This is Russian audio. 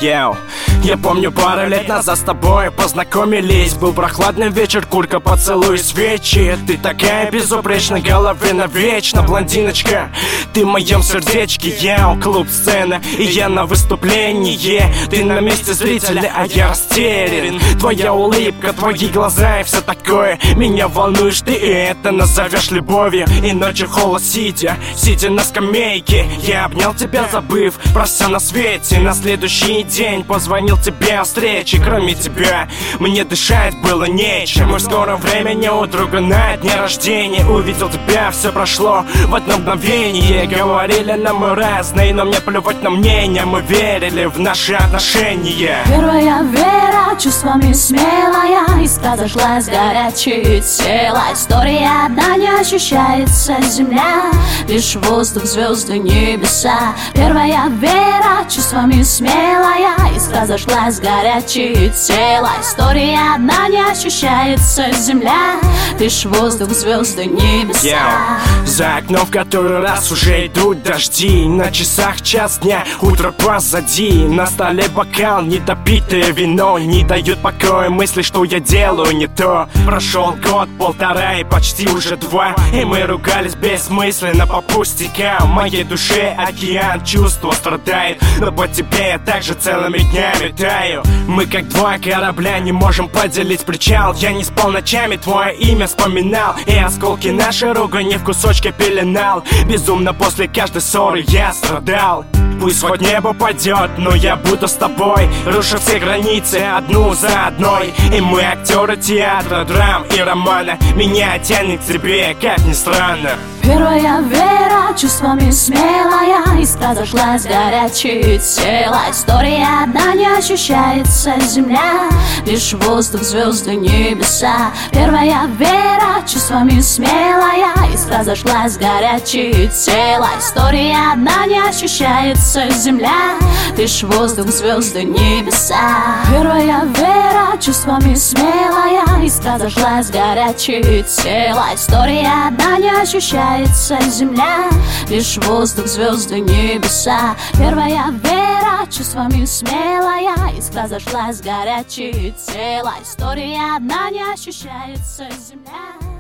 Йоу. Я помню, пару лет назад с тобой познакомились. Был прохладный вечер, курка, поцелуй, свечи. Ты такая безупречная, голове навечно, блондиночка. Ты в моем сердечке, йоу. Клуб-сцена, и я на выступлении. Ты на месте зрителя, а я растерян. Твоя улыбка, твои глаза и все такое. Меня волнуешь ты, и это назовешь любовью. И ночью холод сидя на скамейке, я обнял тебя, забыв про все на свете. На следующий день позвонил тебе о встрече. Кроме тебя мне дышать было нечем. Мы в скором времени у друга на дне рождения. Увидел тебя, все прошло в одно мгновение. Говорили нам мы разные, но мне плевать на мнение. Мы верили в наши отношения. Первая вера чувствами смелая, искра зашлась горячее тело. История одна, не ощущается земля, лишь воздух, звезды, небеса. Первая вера чувствами смелая, искра зашлась горячее тело. История одна, не ощущается земля, лишь воздух, звезды, небеса. За окном в который раз уже идут дожди. На часах час дня, утро позади. На столе бокал, недопитое вино. Не дают покоя мысли, что я делаю не то. Прошел год, полтора и почти уже два, и мы ругались бессмысленно по пустякам. В моей душе океан чувства страдает, но по тебе я также целыми днями таю. Мы как два корабля не можем поделить причал. Я не спал ночами, твое имя вспоминал, и осколки нашей ругани в кусочки пеленал. Безумно после каждой ссоры я страдал. Пусть хоть небо падет, но я буду с тобой, руша все границы одну за одной. И мы актеры театра, драм и романа. Меня тянет к тебе, как ни странно. Первая вера чувствами смелая, искра зашлась горячее тело. История одна, не ощущается земля, лишь воздух, звезды, небеса. Первая вера чувствами смелая, искра зашлась горячее тело. История одна, не ощущается земля, лишь воздух, звезды, небеса. Первая вера чувствами смелая, искра зашлась горячее тело. История одна, не ощущается земля, лишь воздух, звезды, небеса. Первая вера чувствами смелая, искра зашлась горячее тело. История одна, не ощущается земля.